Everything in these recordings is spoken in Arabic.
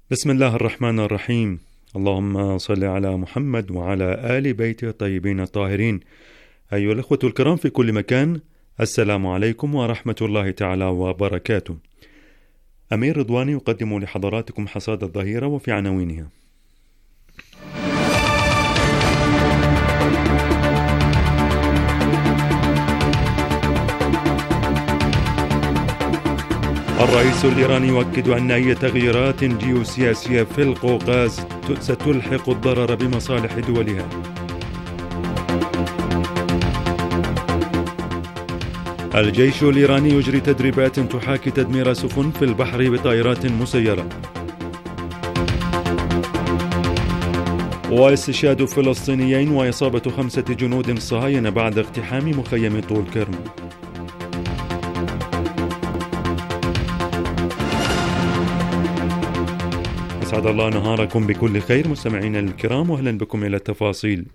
بسم الله الرحمن الرحيم. اللهم صل على محمد وعلى آل بيته الطيبين الطاهرين. أيها الأخوة الكرام في كل مكان، السلام عليكم ورحمة الله تعالى وبركاته. أمير رضواني يقدم لحضراتكم حصاد الظهيرة وفي عناوينها: الرئيس الإيراني يؤكد أن أي تغييرات جيوسياسية في القوقاز ستلحق الضرر بمصالح دولها. الجيش الإيراني يجري تدريبات تحاكي تدمير سفن في البحر بطائرات مسيرة. واستشهاد فلسطينيين وإصابة 5 جنود صهاينة بعد اقتحام مخيم طول كرم. أسعد الله نهاركم بكل خير مستمعينا الكرام، وأهلا بكم إلى التفاصيل.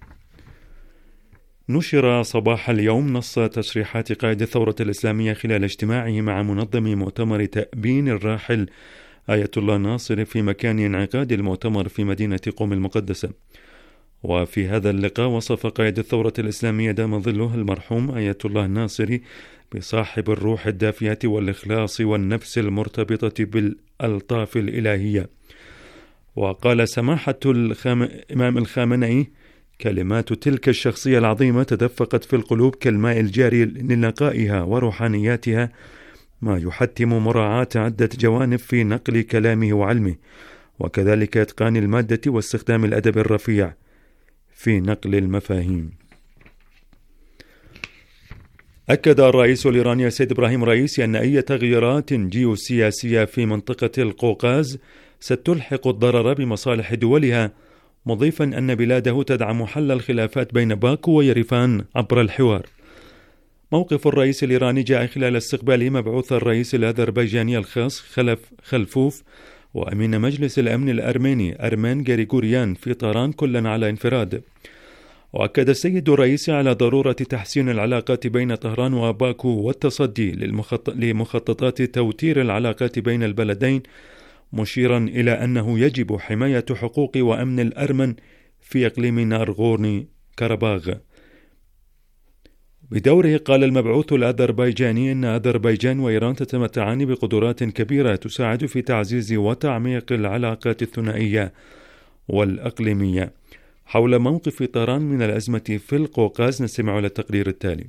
نشر صباح اليوم نص تصريحات قائد الثورة الإسلامية خلال اجتماعه مع منظم مؤتمر تأبين الراحل آية الله الناصري في مكان انعقاد المؤتمر في مدينة قم المقدسة. وفي هذا اللقاء وصف قائد الثورة الإسلامية دام ظله المرحوم آية الله الناصري بصاحب الروح الدافية والإخلاص والنفس المرتبطة بالألطاف الإلهية. وقال سماحة الإمام الخامنئي: كلمات تلك الشخصية العظيمة تدفقت في القلوب كالماء الجاري لنقائها وروحانياتها، ما يحتم مراعاة عدة جوانب في نقل كلامه وعلمه، وكذلك إتقان المادة واستخدام الأدب الرفيع في نقل المفاهيم. أكد الرئيس الإيراني السيد إبراهيم رئيسي أن أي تغييرات جيوسياسية في منطقة القوقاز ستلحق الضرر بمصالح دولها، مضيفا أن بلاده تدعم حل الخلافات بين باكو ويريفان عبر الحوار. موقف الرئيس الإيراني جاء خلال استقبال مبعوث الرئيس الأذربيجاني الخاص خلفوف وأمين مجلس الأمن الأرميني أرمين غريغوريان في طهران كلا على انفراد. وأكد السيد الرئيس على ضرورة تحسين العلاقات بين طهران وباكو والتصدي لمخططات توتير العلاقات بين البلدين، مشيرا إلى أنه يجب حماية حقوق وأمن الأرمن في إقليم ناغورنو كاراباغ. بدوره قال المبعوث الأذربيجاني أن أذربيجان وإيران تتمتعان بقدرات كبيرة تساعد في تعزيز وتعميق العلاقات الثنائية والإقليمية. حول موقف طهران من الأزمة في القوقاز نستمع إلى التقرير التالي.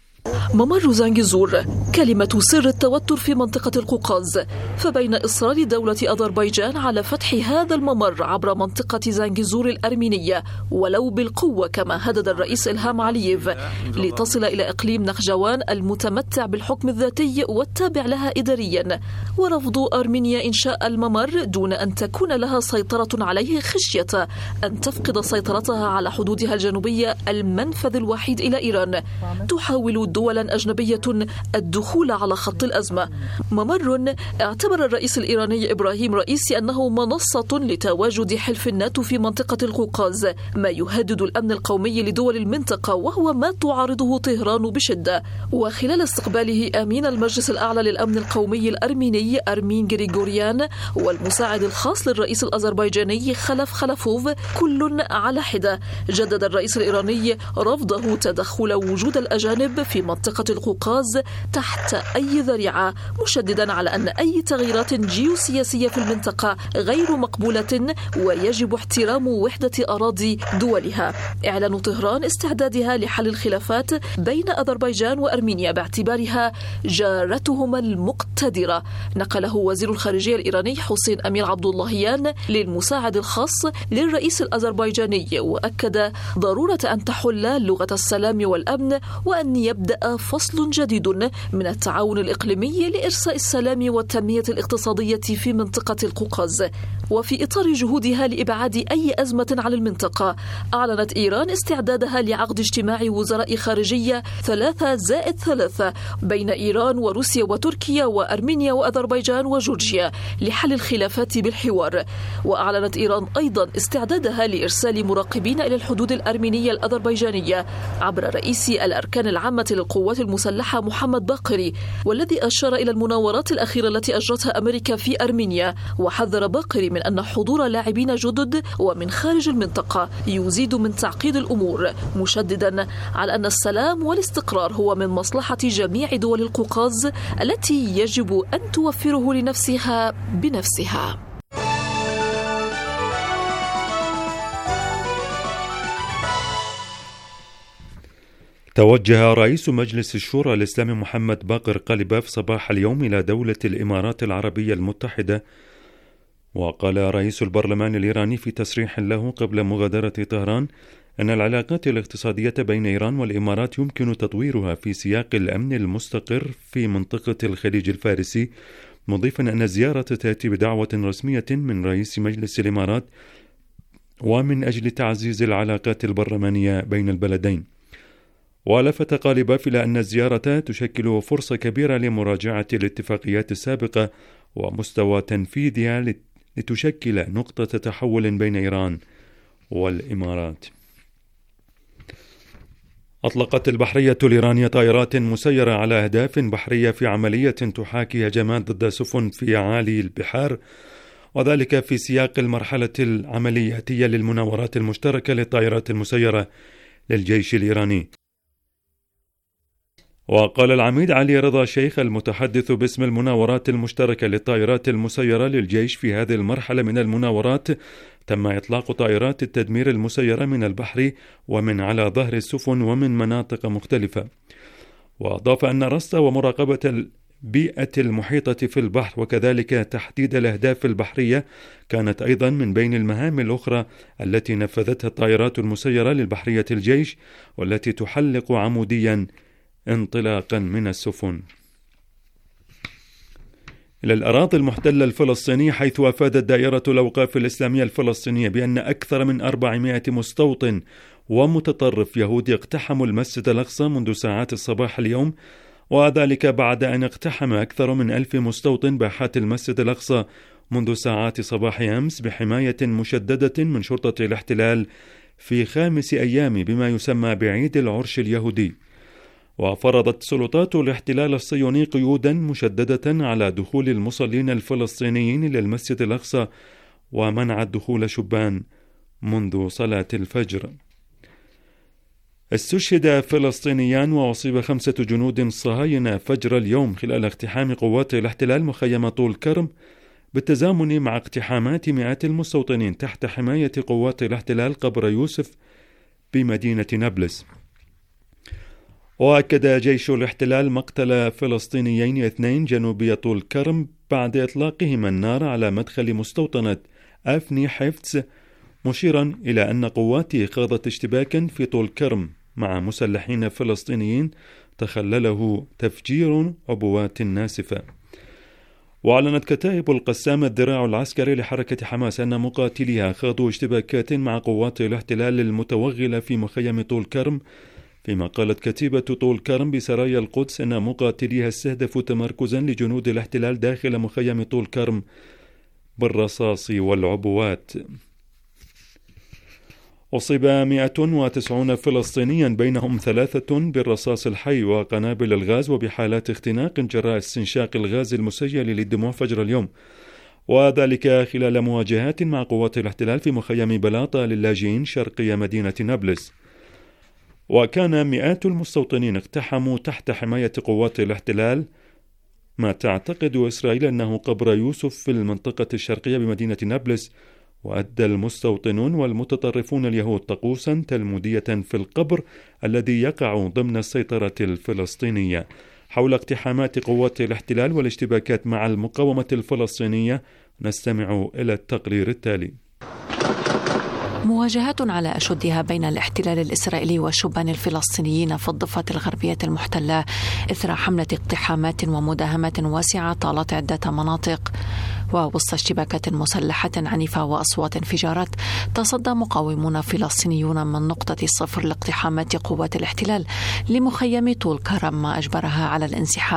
ممر زنجزور كلمة سر التوتر في منطقة القوقاز، فبين إصرار دولة أذربيجان على فتح هذا الممر عبر منطقة زنجزور الأرمينية ولو بالقوة كما هدد الرئيس إلهام علييف لتصل إلى إقليم نخجوان المتمتع بالحكم الذاتي والتابع لها إداريا، ورفض أرمينيا إنشاء الممر دون أن تكون لها سيطرة عليه خشية أن تفقد سيطرتها على حدودها الجنوبية المنفذ الوحيد إلى إيران، تحاول دولا أجنبية الدخول على خط الأزمة. ممر اعتبر الرئيس الإيراني إبراهيم رئيسي أنه منصة لتواجد حلف الناتو في منطقة القوقاز، ما يهدد الأمن القومي لدول المنطقة، وهو ما تعارضه طهران بشدة. وخلال استقباله أمين المجلس الأعلى للأمن القومي الأرميني أرمين غريغوريان والمساعد الخاص للرئيس الأذربيجاني خلفوف كل على حدة، جدد الرئيس الإيراني رفضه تدخل وجود الأجانب في منطقة القوقاز تحت أي ذريعة، مشددا على أن أي تغييرات جيوسياسية في المنطقة غير مقبولة ويجب احترام وحدة أراضي دولها. إعلان طهران استعدادها لحل الخلافات بين أذربيجان وأرمينيا باعتبارها جارتهما المقتدرة، نقله وزير الخارجية الإيراني حسين أمير عبد اللهيان للمساعد الخاص للرئيس الأذربيجاني، وأكد ضرورة أن تحل لغة السلام والأمن وأن يبدأ فصل جديد من التعاون الإقليمي لإرساء السلام والتنمية الاقتصادية في منطقة القوقاز. وفي إطار جهودها لإبعاد أي أزمة على المنطقة، أعلنت إيران استعدادها لعقد اجتماع وزراء خارجية 3+3 بين إيران وروسيا وتركيا وأرمينيا وأذربيجان وجورجيا لحل الخلافات بالحوار. وأعلنت إيران أيضا استعدادها لإرسال مراقبين إلى الحدود الأرمينية الأذربيجانية عبر رئيس الأركان العامة للقوات المسلحة محمد باقري، والذي أشار إلى المناورات الأخيرة التي أجرتها أمريكا في أرمينيا، وحذر باقري من من أن حضور لاعبين جدد ومن خارج المنطقة يزيد من تعقيد الأمور، مشددا على أن السلام والاستقرار هو من مصلحة جميع دول القوقاز التي يجب أن توفره لنفسها بنفسها. توجه رئيس مجلس الشورى الإسلامي محمد باقر قالباف صباح اليوم إلى دولة الإمارات العربية المتحدة. وقال رئيس البرلمان الإيراني في تصريح له قبل مغادرة طهران أن العلاقات الاقتصادية بين إيران والإمارات يمكن تطويرها في سياق الأمن المستقر في منطقة الخليج الفارسي، مضيفا أن الزيارة تأتي بدعوة رسمية من رئيس مجلس الإمارات ومن أجل تعزيز العلاقات البرلمانية بين البلدين. ولفت قالباف إلى أن الزيارة تشكل فرصة كبيرة لمراجعة الاتفاقيات السابقة ومستوى تنفيذها لتشكل نقطة تحول بين إيران والإمارات. أطلقت البحرية الإيرانية طائرات مسيرة على أهداف بحرية في عملية تحاكي هجمات ضد سفن في أعالي البحار، وذلك في سياق المرحلة العملياتية للمناورات المشتركة للطائرات المسيرة للجيش الإيراني. وقال العميد علي رضا شيخ المتحدث باسم المناورات المشتركة للطائرات المسيرة للجيش في هذه المرحلة من المناورات تم إطلاق طائرات التدمير المسيرة من البحر ومن على ظهر السفن ومن مناطق مختلفة. وأضاف أن رصد ومراقبة البيئة المحيطة في البحر وكذلك تحديد الأهداف البحرية كانت أيضا من بين المهام الأخرى التي نفذتها الطائرات المسيرة للبحرية الجيش، والتي تحلق عموديا انطلاقا من السفن. إلى الأراضي المحتلة الفلسطينية، حيث أفادت دائرة الأوقاف الإسلامية الفلسطينية بأن أكثر من 400 مستوطن ومتطرف يهودي اقتحموا المسجد الأقصى منذ ساعات الصباح اليوم، وذلك بعد أن اقتحم أكثر من 1000 مستوطن باحات المسجد الأقصى منذ ساعات صباح أمس بحماية مشددة من شرطة الاحتلال في 5 أيام بما يسمى بعيد العرش اليهودي. وفرضت سلطات الاحتلال الصهيوني قيودا مشددة على دخول المصلين الفلسطينيين إلى المسجد الأقصى، ومنعت دخول شبان منذ صلاة الفجر. استشهد فلسطينيان وأصيب 5 جنود صهاينة فجر اليوم خلال اقتحام قوات الاحتلال مخيم طول كرم، بالتزامن مع اقتحامات مئات المستوطنين تحت حماية قوات الاحتلال قبر يوسف بمدينة نابلس. وأكد جيش الاحتلال مقتل فلسطينيين 2 جنوبي طول كرم بعد إطلاقهما النار على مدخل مستوطنة أفني حفتس، مشيرا إلى أن قواته خاضت اشتباكا في طول كرم مع مسلحين فلسطينيين تخلله تفجير عبوات ناسفة. وأعلنت كتائب القسام الذراع العسكري لحركة حماس أن مقاتليها خاضوا اشتباكات مع قوات الاحتلال المتوغلة في مخيم طول كرم، فيما قالت كتيبة طول كرم بسرايا القدس أن مقاتليها استهدفوا تمركزا لجنود الاحتلال داخل مخيم طول كرم بالرصاص والعبوات. أصيب 190 فلسطينيا بينهم 3 بالرصاص الحي وقنابل الغاز وبحالات اختناق جراء استنشاق الغاز المسيل للدموع فجر اليوم، وذلك خلال مواجهات مع قوات الاحتلال في مخيم بلاطة للاجئين شرقي مدينة نابلس. وكان مئات المستوطنين اقتحموا تحت حماية قوات الاحتلال ما تعتقد إسرائيل أنه قبر يوسف في المنطقة الشرقية بمدينة نابلس، وأدى المستوطنون والمتطرفون اليهود طقوسا تلمودية في القبر الذي يقع ضمن السيطرة الفلسطينية. حول اقتحامات قوات الاحتلال والاشتباكات مع المقاومة الفلسطينية نستمع إلى التقرير التالي. مواجهات على أشدها بين الاحتلال الإسرائيلي والشبان الفلسطينيين في الضفة الغربية المحتلة إثر حملة اقتحامات ومداهمات واسعة طالت عدة مناطق، ووسط اشتباكات مسلحة عنيفة وأصوات انفجارات تصدى مقاومون فلسطينيون من نقطة الصفر لاقتحامات قوات الاحتلال لمخيم طول كرم ما أجبرها على الانسحاب.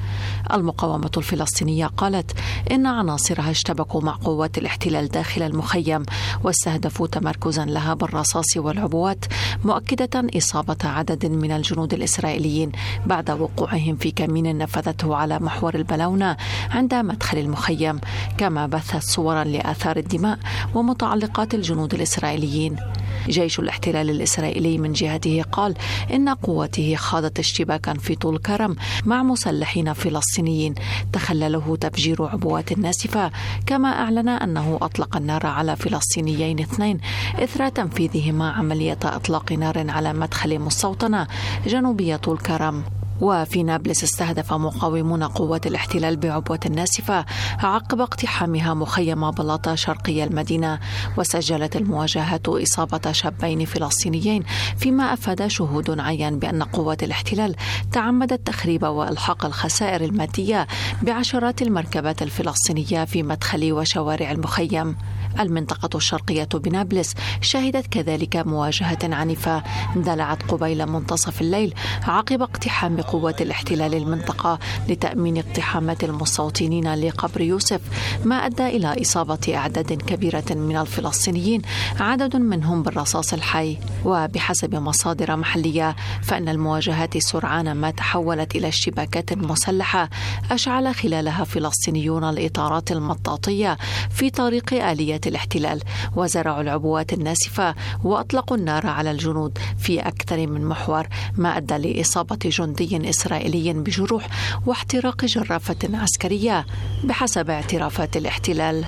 المقاومة الفلسطينية قالت إن عناصرها اشتبكوا مع قوات الاحتلال داخل المخيم واستهدفوا تمركزا لها بالرصاص والعبوات، مؤكدة إصابة عدد من الجنود الإسرائيليين بعد وقوعهم في كمين نفذته على محور البلونة عند مدخل المخيم، كما بثت صورا لآثار الدماء ومتعلقات الجنود الإسرائيليين. جيش الاحتلال الإسرائيلي من جهته قال إن قوته خاضت اشتباكا في طول كرم مع مسلحين فلسطينيين تخلله تفجير عبوات ناسفة، كما أعلن أنه أطلق النار على فلسطينيين 2 إثر تنفيذهما عملية إطلاق نار على مدخل مستوطنة جنوبية طول كرم. وفي نابلس استهدف مقاومون قوات الاحتلال بعبوة ناسفة عقب اقتحامها مخيم بلاطة شرقي المدينة، وسجلت المواجهات إصابة شابين فلسطينيين، فيما أفاد شهود عيان بأن قوات الاحتلال تعمدت تخريب وإلحاق الخسائر المادية بعشرات المركبات الفلسطينية في مدخل وشوارع المخيم. المنطقة الشرقية بنابلس شهدت كذلك مواجهة عنيفة اندلعت قبيل منتصف الليل عقب اقتحام قوات الاحتلال المنطقة لتأمين اقتحامات المستوطنين لقبر يوسف، ما أدى إلى إصابة أعداد كبيرة من الفلسطينيين، عدد منهم بالرصاص الحي. وبحسب مصادر محلية فإن المواجهات سرعان ما تحولت إلى اشتباكات مسلحة أشعل خلالها فلسطينيون الإطارات المطاطية في طريق آلية الاحتلال، وزرعوا العبوات الناسفة وأطلقوا النار على الجنود في أكثر من محور، ما أدى لإصابة جندي إسرائيلي بجروح واحتراق جرافة عسكرية بحسب اعترافات الاحتلال.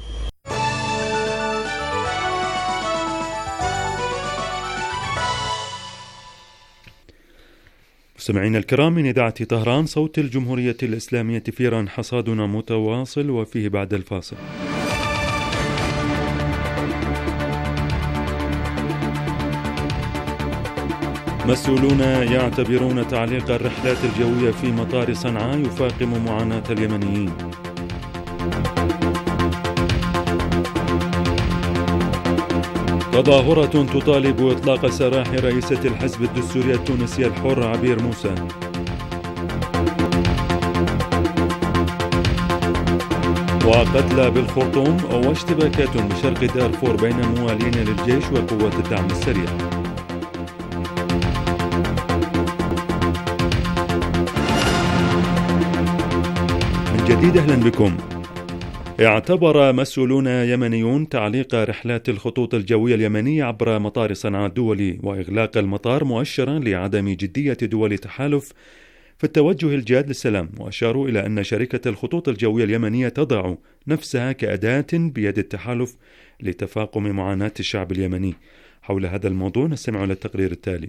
مستمعينا الكرام، من إذاعة طهران صوت الجمهورية الإسلامية في إيران، حصادنا متواصل وفيه بعد الفاصل. مسؤولون يعتبرون تعليق الرحلات الجوية في مطار صنعاء يفاقم معاناة اليمنيين. تظاهرة تطالب إطلاق سراح رئيسة الحزب الدستوري التونسي الحر عبير موسى. وقتلى بالخرطوم واشتباكات بشرق دارفور بين موالين للجيش وقوات الدعم السريع. من جديد أهلا بكم. اعتبر مسؤولون يمنيون تعليق رحلات الخطوط الجوية اليمنية عبر مطار صنعاء الدولي وإغلاق المطار مؤشرا لعدم جدية دول التحالف في التوجه الجاد للسلام، وأشاروا إلى أن شركة الخطوط الجوية اليمنية تضع نفسها كأداة بيد التحالف لتفاقم معاناة الشعب اليمني. حول هذا الموضوع نستمع إلى التقرير التالي.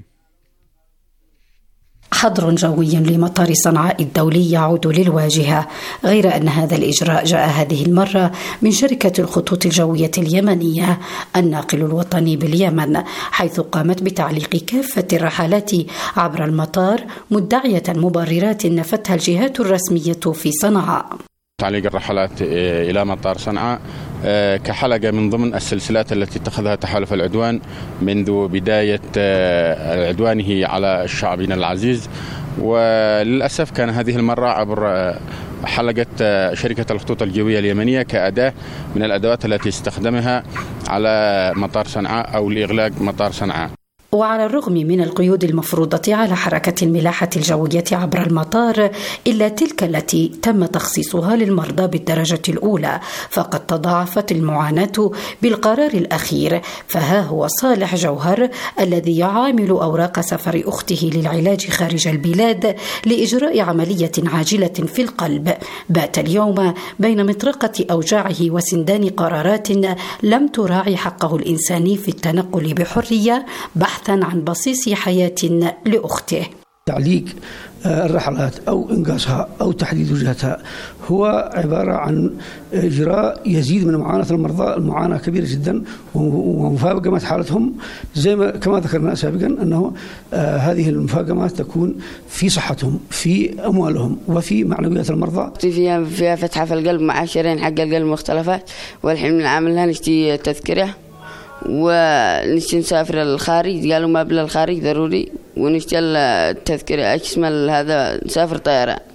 حظر جوي لمطار صنعاء الدولي يعود للواجهة، غير أن هذا الإجراء جاء هذه المرة من شركة الخطوط الجوية اليمنية الناقل الوطني باليمن، حيث قامت بتعليق كافة الرحلات عبر المطار مدعية مبررات نفتها الجهات الرسمية في صنعاء. تعليق الرحلات إلى مطار صنعاء كحلقة من ضمن السلسلات التي اتخذها تحالف العدوان منذ بداية عدوانه على شعبنا العزيز، وللأسف كان هذه المرة عبر حلقة شركة الخطوط الجوية اليمنية كأداة من الأدوات التي استخدمها على مطار صنعاء أو لإغلاق مطار صنعاء. وعلى الرغم من القيود المفروضة على حركة الملاحة الجوية عبر المطار إلا تلك التي تم تخصيصها للمرضى بالدرجة الأولى، فقد تضاعفت المعاناة بالقرار الأخير. فها هو صالح جوهر الذي يعامل أوراق سفر أخته للعلاج خارج البلاد لإجراء عملية عاجلة في القلب، بات اليوم بين مطرقة أوجاعه وسندان قرارات لم تراعي حقه الإنساني في التنقل بحرية بحثا عن بصيص حياة لأخته. تعليق الرحلات أو إنقاصها أو تحديد وجهتها هو عبارة عن إجراء يزيد من معاناة المرضى، المعاناة كبيرة جدا ومفاقمة حالتهم، زي ما كما ذكرنا سابقا أنه هذه المفاقمات تكون في صحتهم، في أموالهم، وفي معنويات المرضى. فيها فتحة في القلب مع شرايين حق القلب مختلفات، والحين بنعملها نشتي تذكرة ونشتي نسافر للخارج، قالوا ما بلا الخارج ضروري، ونشتي التذكرة اسم هذا نسافر طيران،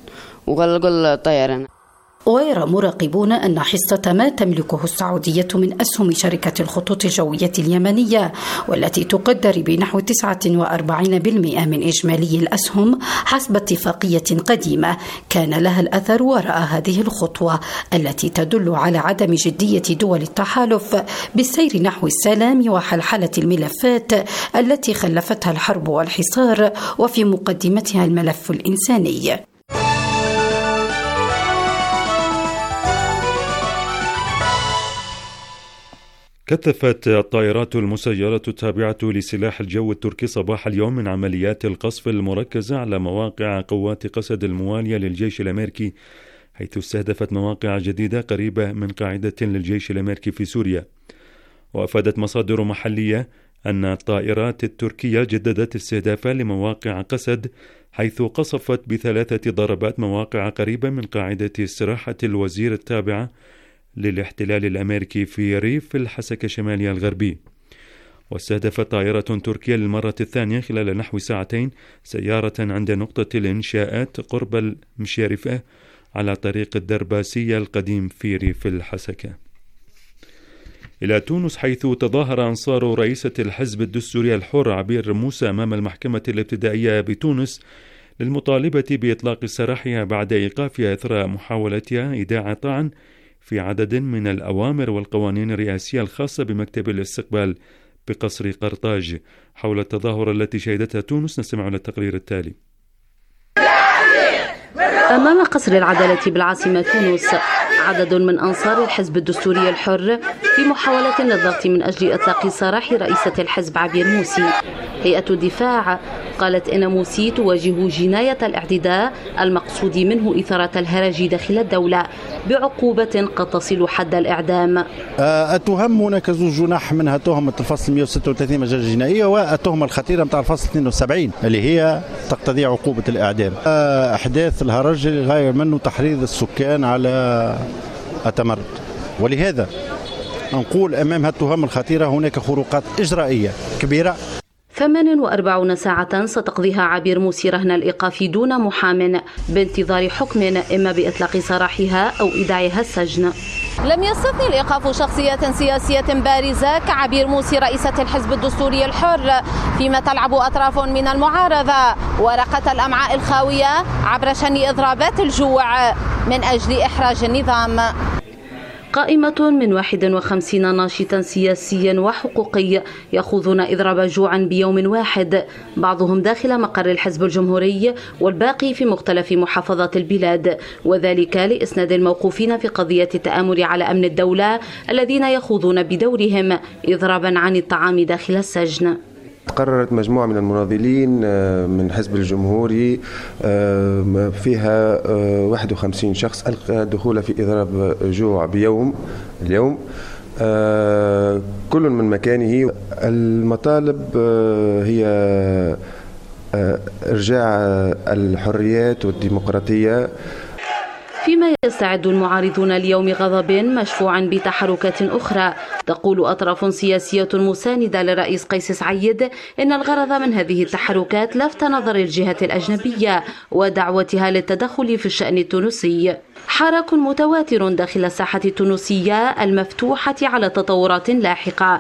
وغلقوا الطيران. ويرى مراقبون أن حصة ما تملكه السعودية من أسهم شركة الخطوط الجوية اليمنية والتي تقدر بنحو 49% من إجمالي الأسهم حسب اتفاقية قديمة كان لها الأثر وراء هذه الخطوة التي تدل على عدم جدية دول التحالف بالسير نحو السلام وحلحلة الملفات التي خلفتها الحرب والحصار وفي مقدمتها الملف الإنساني. كثفت الطائرات المسيرة التابعة لسلاح الجو التركي صباح اليوم من عمليات القصف المركزة على مواقع قوات قسد الموالية للجيش الأمريكي، حيث استهدفت مواقع جديدة قريبة من قاعدة للجيش الأمريكي في سوريا. وأفادت مصادر محلية أن الطائرات التركية جددت استهدافها لمواقع قسد، حيث قصفت ب3 ضربات مواقع قريبة من قاعدة استراحة الوزير التابعة للاحتلال الأمريكي في ريف الحسكة الشمالي الغربي. واستهدفت طائرة تركية للمرة الثانية خلال نحو ساعتين سيارة عند نقطة الإنشاءات قرب المشيرفة على طريق الدرباسية القديم في ريف الحسكة. إلى تونس، حيث تظاهر أنصار رئيسة الحزب الدستوري الحر عبير موسى أمام المحكمة الابتدائية بتونس للمطالبة بإطلاق سراحها بعد إيقافها إثر محاولتها إيداع طعن في عدد من الأوامر والقوانين الرئاسية الخاصة بمكتب الاستقبال بقصر قرطاج. حول التظاهرة التي شهدتها تونس نستمع إلى التقرير التالي. أمام قصر العدالة بالعاصمة تونس عدد من أنصار الحزب الدستوري الحر في محاولة للضغط من أجل إطلاق سراح رئيسة الحزب عبير موسى. هيئة الدفاع قالت إن موسى تواجه جناية الاعتداء المقصود منه إثارة الهرج داخل الدولة بعقوبة قد تصل حد الإعدام. التهم هناك زوج جناح، منها تهمة الفصل 136 مجال الجنائية والتهمة الخطيرة متاع الفصل 72 اللي هي تقتضي عقوبة الإعدام. أحداث الهرج غاية منه تحريض السكان على التمرد، ولهذا نقول أمام هالتهم الخطيرة هناك خروقات إجرائية كبيرة. 48 ساعة ستقضيها عبير موسى رهن الإيقاف دون محام بانتظار حكم إما بإطلاق سراحها أو إيداعها السجن. لم يستثني الإيقاف شخصية سياسية بارزة كعبير موسى رئيسة الحزب الدستوري الحر، فيما تلعب أطراف من المعارضة ورقة الأمعاء الخاوية عبر شن إضرابات الجوع من أجل إحراج النظام. قائمة من 51 ناشطا سياسيا وحقوقي يخوضون إضراب جوع بيوم واحد، بعضهم داخل مقر الحزب الجمهوري والباقي في مختلف محافظات البلاد، وذلك لإسناد الموقوفين في قضية التآمر على أمن الدولة الذين يخوضون بدورهم إضرابا عن الطعام داخل السجن. قررت مجموعة من المناضلين من حزب الجمهوري فيها 51 شخص الدخول في إضراب جوع اليوم كل من مكانه. المطالب هي إرجاع الحريات والديمقراطية. فيما يستعد المعارضون اليوم غضب مشفوعا بتحركات أخرى. تقول أطراف سياسية مساندة للرئيس قيس سعيد إن الغرض من هذه التحركات لفت نظر الجهات الأجنبية ودعوتها للتدخل في الشأن التونسي. حراك متواتر داخل الساحة التونسية المفتوحة على تطورات لاحقة.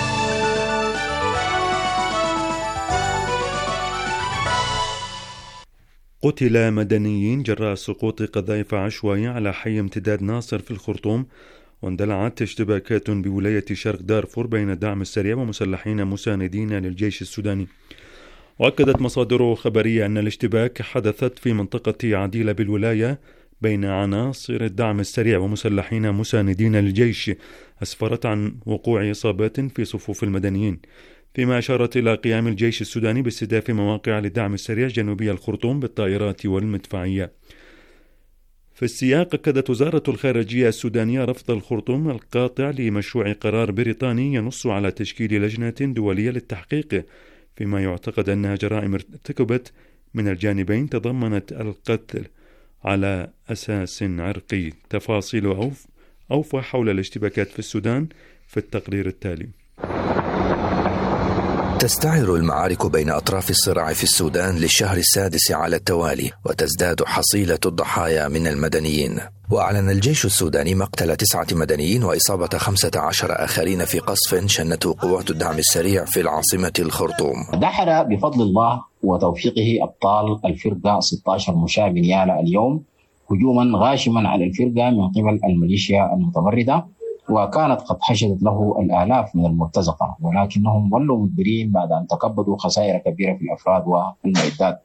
قتل مدنيين جراء سقوط قذائف عشوائية على حي امتداد ناصر في الخرطوم، واندلعت اشتباكات بولاية شرق دارفور بين الدعم السريع ومسلحين مساندين للجيش السوداني. وأكدت مصادر خبرية أن الاشتباك حدثت في منطقة عديلة بالولاية بين عناصر الدعم السريع ومسلحين مساندين للجيش، أسفرت عن وقوع إصابات في صفوف المدنيين، فيما أشارت إلى قيام الجيش السوداني باستهداف مواقع للدعم السريع جنوبي الخرطوم بالطائرات والمدفعية. في السياق، أكدت وزارة الخارجية السودانية رفض الخرطوم القاطع لمشروع قرار بريطاني ينص على تشكيل لجنة دولية للتحقيق فيما يعتقد أنها جرائم ارتكبت من الجانبين تضمنت القتل على أساس عرقي. تفاصيل أوفى حول الاشتباكات في السودان في التقرير التالي. تستعر المعارك بين أطراف الصراع في السودان للشهر السادس على التوالي، وتزداد حصيلة الضحايا من المدنيين. وأعلن الجيش السوداني مقتل 9 مدنيين وإصابة 15 آخرين في قصف شنته قوات الدعم السريع في العاصمة الخرطوم. دحر بفضل الله وتوفيقه أبطال الفرقة 16 مشاة بنيالة اليوم هجوما غاشما على الفرقة من قبل الميليشيا المتمردة، وكانت قد حشدت له الآلاف من المرتزقة، ولكنهم ظلوا مدبرين بعد أن تكبدوا خسائر كبيرة في الأفراد والمعدات.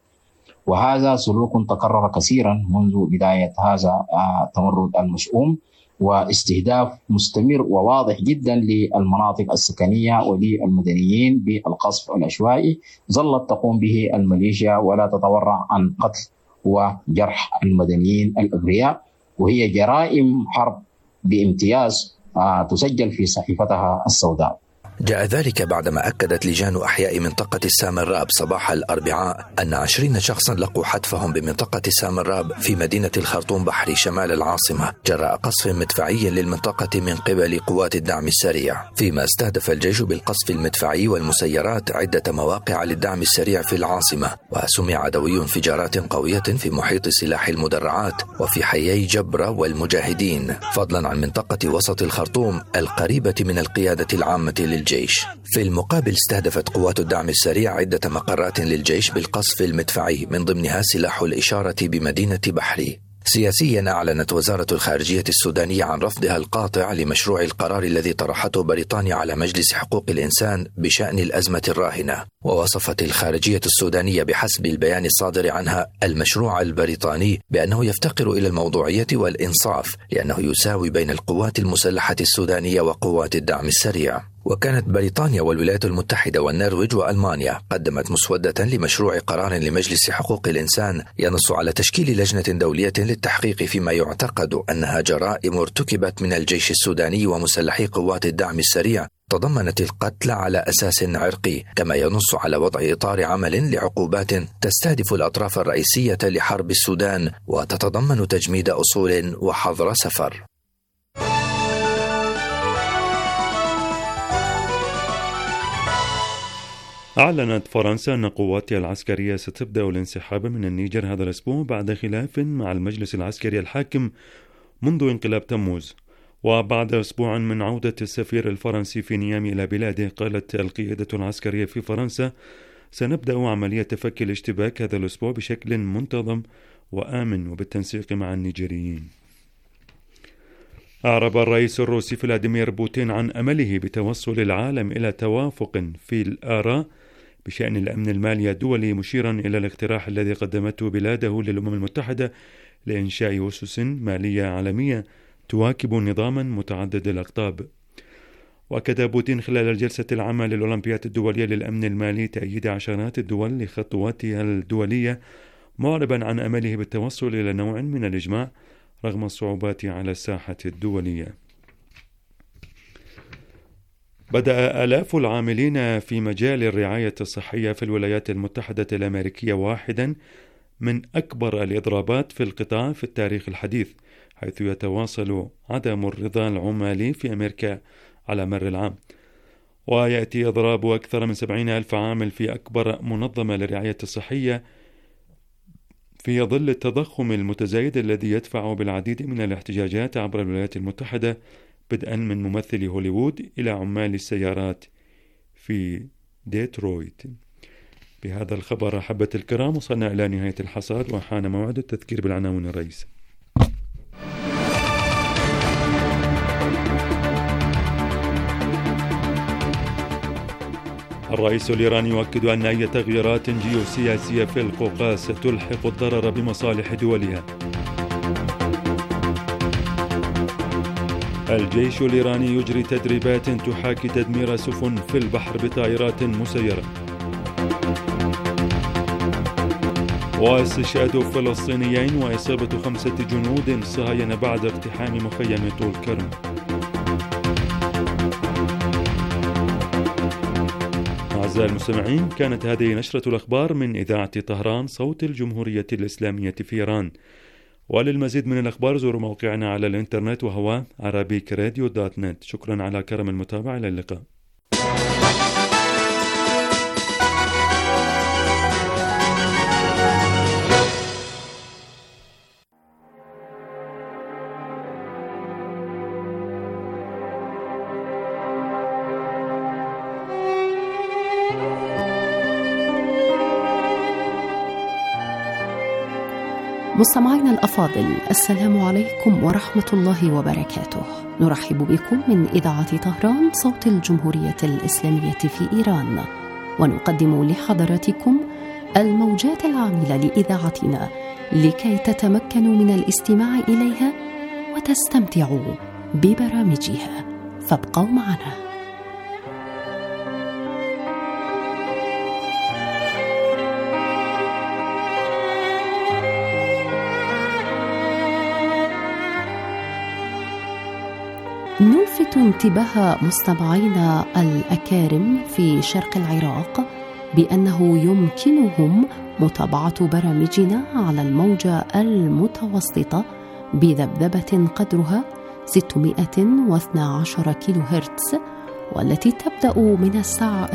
وهذا سلوك تكرر كثيرا منذ بداية هذا التمرد المشؤوم، واستهداف مستمر وواضح جدا للمناطق السكنية وللمدنيين بالقصف العشوائي ظلت تقوم به الميليشيا، ولا تتورع عن قتل وجرح المدنيين الأبرياء، وهي جرائم حرب بامتياز تسجل في صحيفتها السوداء. جاء ذلك بعدما أكدت لجان أحياء منطقة السامراب صباح الأربعاء أن 20 شخصا لقوا حتفهم بمنطقة السامراب في مدينة الخرطوم بحري شمال العاصمة جراء قصف مدفعي للمنطقة من قبل قوات الدعم السريع، فيما استهدف الجيش بالقصف المدفعي والمسيرات عدة مواقع للدعم السريع في العاصمة. وسمع عدوي انفجارات قوية في محيط سلاح المدرعات وفي حيي جبرة والمجاهدين، فضلا عن منطقة وسط الخرطوم القريبة من القيادة العامة للجيش. في المقابل استهدفت قوات الدعم السريع عدة مقرات للجيش بالقصف المدفعي من ضمنها سلاح الإشارة بمدينة بحري. سياسيا أعلنت وزارة الخارجية السودانية عن رفضها القاطع لمشروع القرار الذي طرحته بريطانيا على مجلس حقوق الإنسان بشأن الأزمة الراهنة. ووصفت الخارجية السودانية بحسب البيان الصادر عنها المشروع البريطاني بأنه يفتقر إلى الموضوعية والإنصاف، لأنه يساوي بين القوات المسلحة السودانية وقوات الدعم السريع. وكانت بريطانيا والولايات المتحدة والنرويج وألمانيا قدمت مسودة لمشروع قرار لمجلس حقوق الإنسان ينص على تشكيل لجنة دولية للتحقيق فيما يعتقد أنها جرائم ارتكبت من الجيش السوداني ومسلحي قوات الدعم السريع تضمنت القتل على أساس عرقي، كما ينص على وضع إطار عمل لعقوبات تستهدف الأطراف الرئيسية لحرب السودان وتتضمن تجميد أصول وحظر سفر. أعلنت فرنسا أن قواتها العسكرية ستبدأ الانسحاب من النيجر هذا الأسبوع بعد خلاف مع المجلس العسكري الحاكم منذ انقلاب تموز. وبعد أسبوع من عودة السفير الفرنسي في نيامي إلى بلاده، قالت القيادة العسكرية في فرنسا: سنبدأ عملية فك الاشتباك هذا الأسبوع بشكل منتظم وآمن وبالتنسيق مع النيجيريين. أعرب الرئيس الروسي فلاديمير بوتين عن أمله بتوصل العالم إلى توافق في الآراء بشأن الأمن المالي الدولي، مشيرا إلى الاقتراح الذي قدمته بلاده للأمم المتحدة لإنشاء أسس مالية عالمية تواكب نظاما متعدد الأقطاب. وأكد بوتين خلال الجلسة العامة للأولمبياد الدولية للأمن المالي تأييد عشرات الدول لخطواتها الدولية، معربا عن أمله بالتوصل إلى نوع من الإجماع رغم الصعوبات على الساحة الدولية. بدأ آلاف العاملين في مجال الرعاية الصحية في الولايات المتحدة الأمريكية واحدا من أكبر الإضرابات في القطاع في التاريخ الحديث، حيث يتواصل عدم الرضا العمالي في أمريكا على مر العام. ويأتي إضراب أكثر من 70,000 عامل في أكبر منظمة للرعاية الصحية في ظل التضخم المتزايد الذي يدفع بالعديد من الاحتجاجات عبر الولايات المتحدة، بدءا من ممثلي هوليوود إلى عمال السيارات في ديترويت. بهذا الخبر أحبة الكرام وصلنا إلى نهاية الحصاد، وحان موعد التذكير بالعناوين الرئيسة. الرئيس الإيراني يؤكد أن أي تغييرات جيوسياسية في القوقاز تلحق الضرر بمصالح دولها. الجيش الإيراني يجري تدريبات تحاكي تدمير سفن في البحر بطائرات مسيرة. واستشهاد فلسطينيين وإصابة 5 جنود صهاينة بعد اقتحام مخيم طول كرم. أعزائي المستمعين، كانت هذه نشرة الأخبار من إذاعة طهران صوت الجمهورية الإسلامية في إيران. وللمزيد من الأخبار زوروا موقعنا على الإنترنت وهو arabikradio.net. شكرا على كرم المتابعة، إلى اللقاء. مستمعينا الأفاضل، السلام عليكم ورحمة الله وبركاته. نرحب بكم من إذاعة طهران صوت الجمهورية الإسلامية في إيران، ونقدم لحضراتكم الموجات العاملة لإذاعتنا لكي تتمكنوا من الاستماع إليها وتستمتعوا ببرامجها، فابقوا معنا. نلفت انتباه مستمعينا الأكارم في شرق العراق بأنه يمكنهم متابعة برامجنا على الموجة المتوسطة بذبذبة قدرها 612 كيلو هرتز، والتي تبدأ من الساعة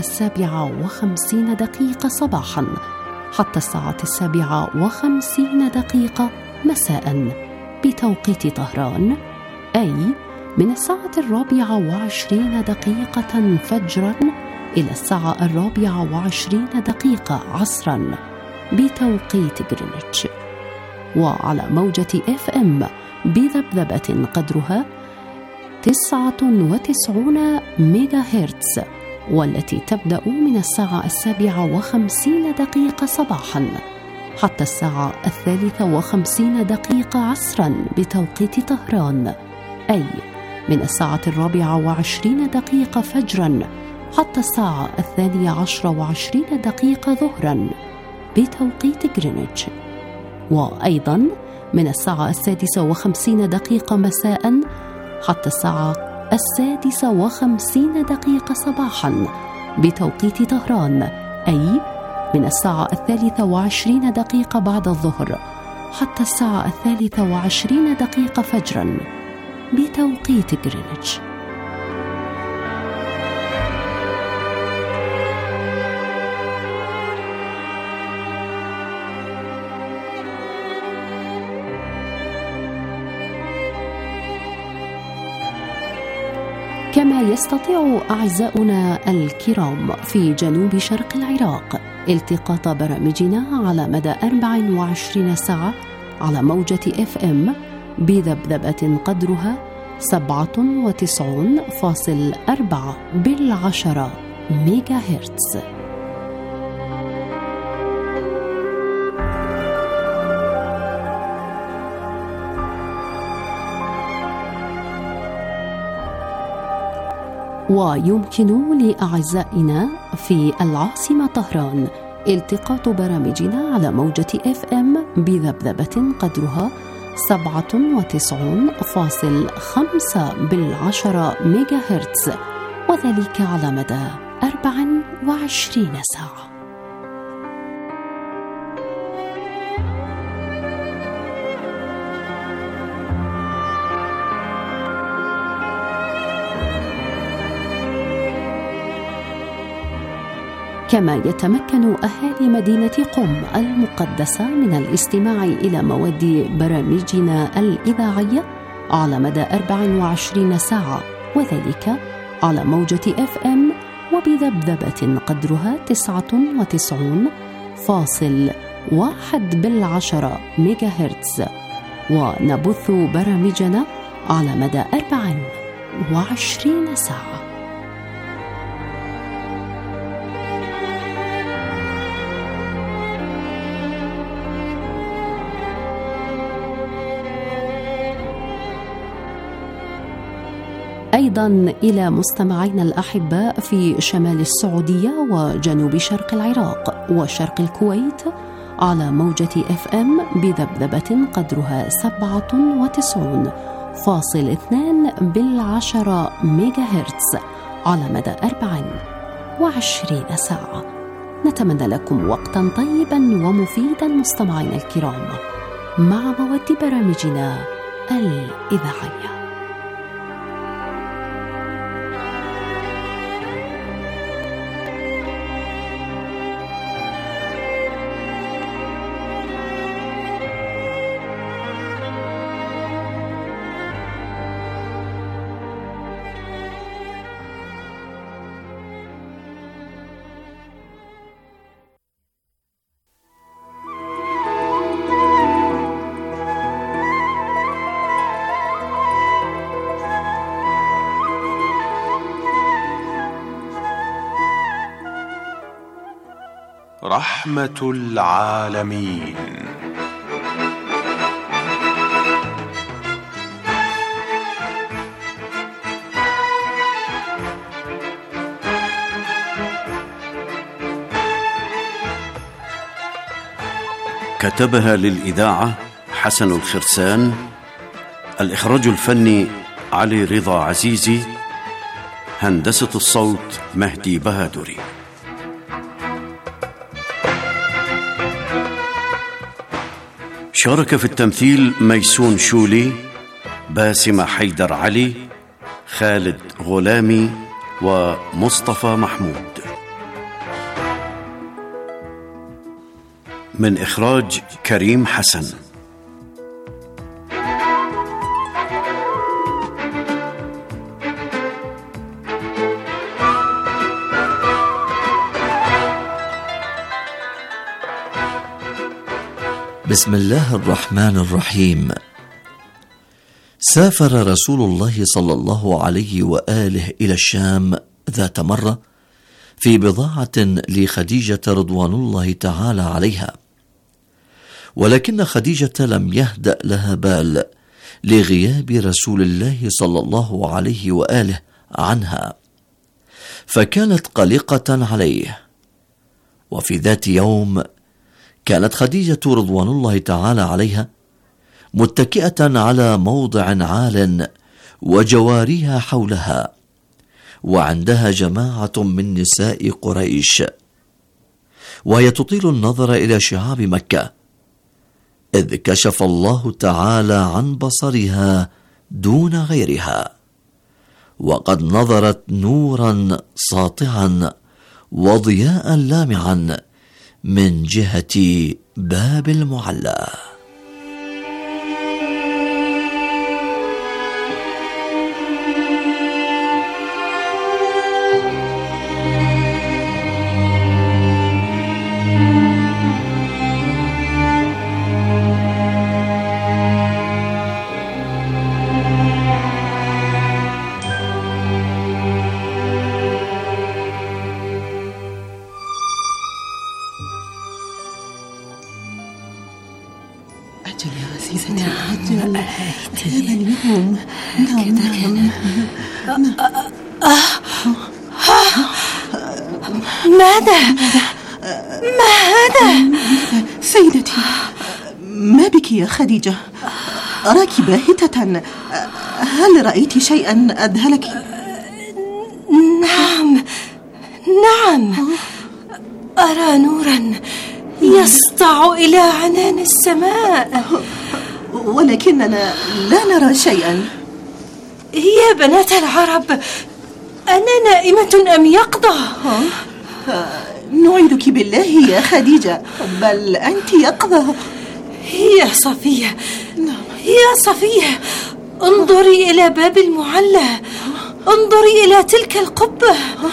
7:50 صباحا حتى الساعة 7:50 مساء بتوقيت طهران، أي من الساعة 24 فجرا إلى الساعة 24 عصرا بتوقيت غرينتش، وعلى موجة FM بذبذبة قدرها 99 ميجا هرتز، والتي تبدأ من الساعة 7:50 صباحا حتى الساعة 53 عصرا بتوقيت طهران، أي من الساعة 24 فجرا حتى الساعة 12:20 ظهرا بتوقيت غرينتش، وأيضا من الساعة 6:50 مساء حتى الساعة 6:50 صباحا بتوقيت طهران، أي من الساعة 23 بعد الظهر حتى الساعة 23 فجرا بتوقيت غرينتش. كما يستطيع أعزاؤنا الكرام في جنوب شرق العراق التقاط برامجنا على مدى 24 ساعة على موجة FM بذبذبة قدرها 97.4 ميجا هرتز. ويمكن لأعزائنا في العاصمة طهران التقاط برامجنا على موجة FM بذبذبة قدرها 97.5 ميجا هرتز، وذلك على مدى 24 ساعة. كما يتمكن أهالي مدينة قم المقدسة من الاستماع إلى مواد برامجنا الإذاعية على مدى 24 ساعة، وذلك على موجة FM وبذبذبة قدرها 99.1 ميجا هرتز، ونبث برامجنا على مدى 24 ساعة. أيضا إلى مستمعينا الأحباء في شمال السعودية وجنوب شرق العراق وشرق الكويت على موجة FM بذبذبة قدرها 97.2 ميجا هرتز على مدى 24 ساعة. نتمنى لكم وقتا طيبا ومفيدا مستمعينا الكرام مع مواد برامجنا الإذاعية. رحمة العالمين. كتبها للإذاعة حسن الخرسان. الإخراج الفني علي رضا عزيزي. هندسة الصوت مهدي بهادري. شارك في التمثيل ميسون شولي، باسم حيدر علي، خالد غلامي ومصطفى محمود. من إخراج كريم حسن. بسم الله الرحمن الرحيم. سافر رسول الله صلى الله عليه وآله إلى الشام ذات مرة في بضاعة لخديجة رضوان الله تعالى عليها، ولكن خديجة لم يهدأ لها بال لغياب رسول الله صلى الله عليه وآله عنها، فكانت قلقة عليه. وفي ذات يوم كانت خديجة رضوان الله تعالى عليها متكئة على موضع عال وجواريها حولها، وعندها جماعة من نساء قريش، وهي تطيل النظر إلى شعاب مكة، إذ كشف الله تعالى عن بصرها دون غيرها، وقد نظرت نورا ساطعا وضياء لامعا من جهة باب المعلى. ماذا؟ ما هذا؟ سيدتي، ما بك يا خديجة؟ أراك باهتة. هل رأيت شيئا أذهلك؟ نعم، أرى نورا يسطع إلى عنان السماء، ولكننا لا نرى شيئا. يا بنات العرب، أنا نائمة أم يقظة؟ نعيدك بالله يا خديجة، بل أنت يقظة. يا صفية، يا صفية، انظري إلى باب المعلى، انظري إلى تلك القبة.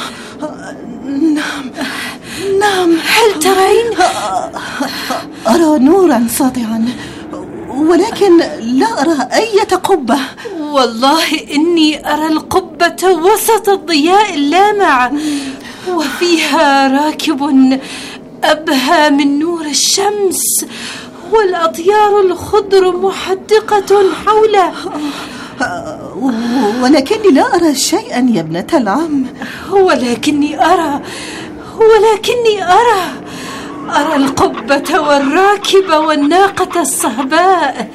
نعم، هل ترين؟ أرى نورا ساطعا، ولكن لا أرى أي قبة. والله إني أرى القبة وسط الضياء اللامع، وفيها راكب أبهى من نور الشمس، والأطيار الخضر محدقة حوله. ولكني لا أرى شيئا يا ابنة العم. ولكني أرى القبة والراكب والناقة الصهباء.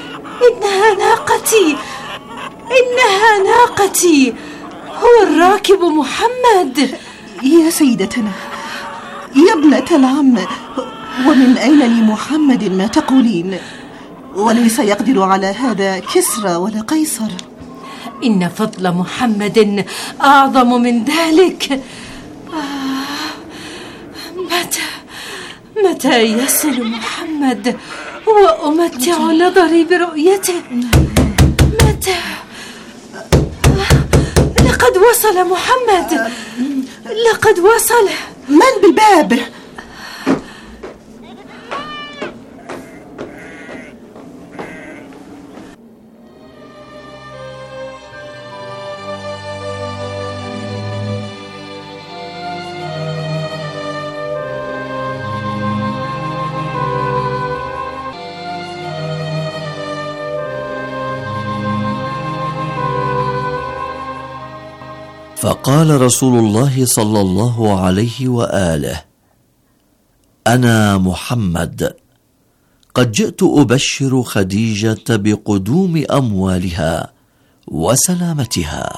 إنها ناقتي، هو الراكب محمد. يا سيدتنا، يا ابنة العم، ومن أين لمحمد ما تقولين؟ وليس يقدر على هذا كسرى ولا قيصر. إن فضل محمد أعظم من ذلك. متى يصل محمد وأمتع نظري برؤيته؟ متى؟ لقد وصل محمد، لقد وصل. من بالباب؟ فقال رسول الله صلى الله عليه وآله: أنا محمد، قد جئت أبشر خديجة بقدوم أموالها وسلامتها.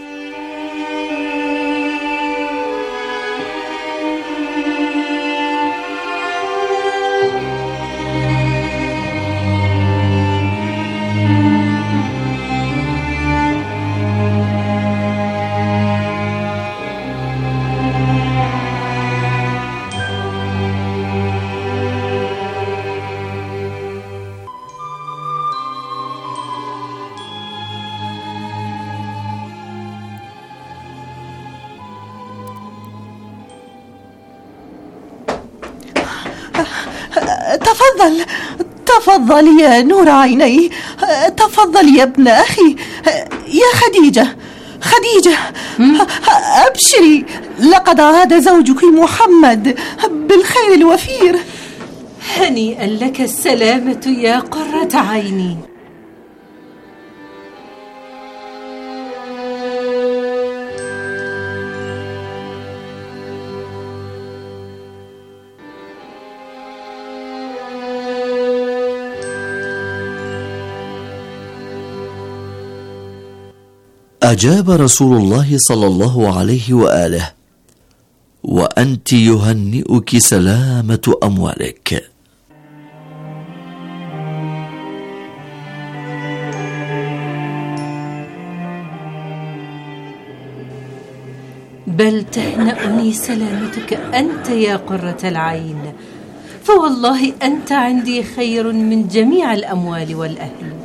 تفضل يا نور عيني، تفضل يا ابن أخي. يا خديجة أبشري، لقد عاد زوجك محمد بالخير الوفير. هنيئا لك السلامة يا قرة عيني. أجاب رسول الله صلى الله عليه وآله: وأنت يهنئك سلامة أموالك. بل تهنأني سلامتك أنت يا قرة العين، فوالله أنت عندي خير من جميع الأموال والأهل.